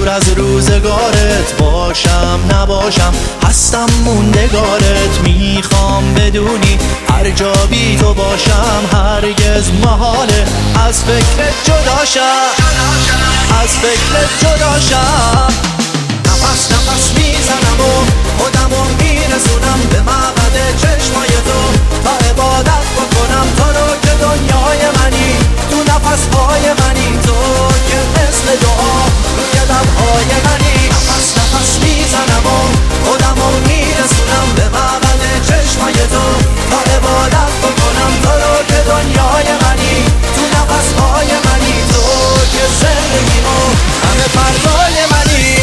دور از روزگارت، باشم نباشم هستم موندگارت. میخوام بدونی هر جا بی تو باشم هرگز محاله از فکرت جداشم، از فکرت جداشم. نفس نفس میزنم و خودمو میرسونم به مقعد چشمای تو، تا عبادت بکنم تو رو که دنیای منی، تو نفسهای منی، تو که مثل دعا روی لبهای منی. نفس نفس میزنم و خودمو میرسونم به مقعد چشمای تو، تا عبادت بکنم تو رو که دنیای منی، تو نفسهای منی، تو که زندگیمو همه فردای منی.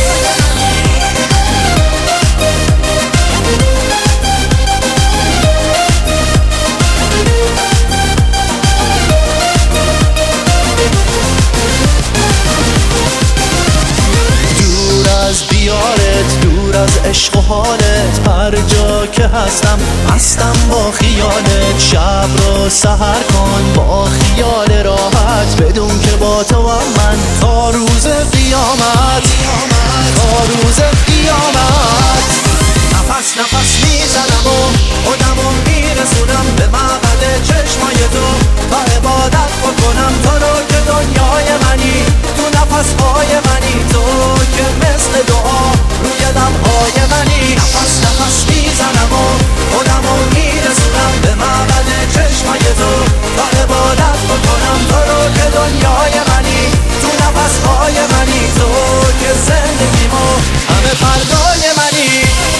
دور از عشق و حالت، هر جا که هستم با خیالت. شب رو سحر کن با خیال راحت، بدون که با تو من تا روز قیامت، تا روز قیامت. نفس نفس میزنم و خودمو میرسونم به مقعد چشمای تو، تا عبادت بکنم تو رو که دنیای منی، تو نفسهای منی، تو که مثل دعا روی لبهای منی. نفس نفس میزنم و خودمو میرسونم به مقعد چشمای تو، تا عبادت بکنم تو رو که دنیای منی، تو نفسهای منی، تو که زندگیمو همه فردای منی.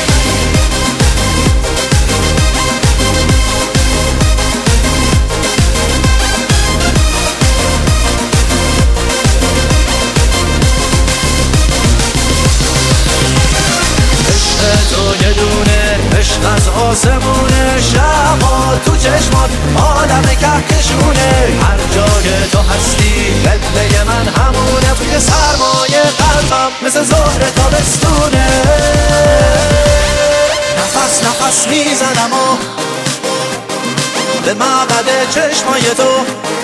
تو یه دونه عشق از آسمونه، شبا تو چشمات عالم کهکشونه. هر جا که تو هستی قبله من همونه، توی سرمایه قلبم مثل ظهر تابستونه. نفس نفس میزنم و به مقعد چشمای تو،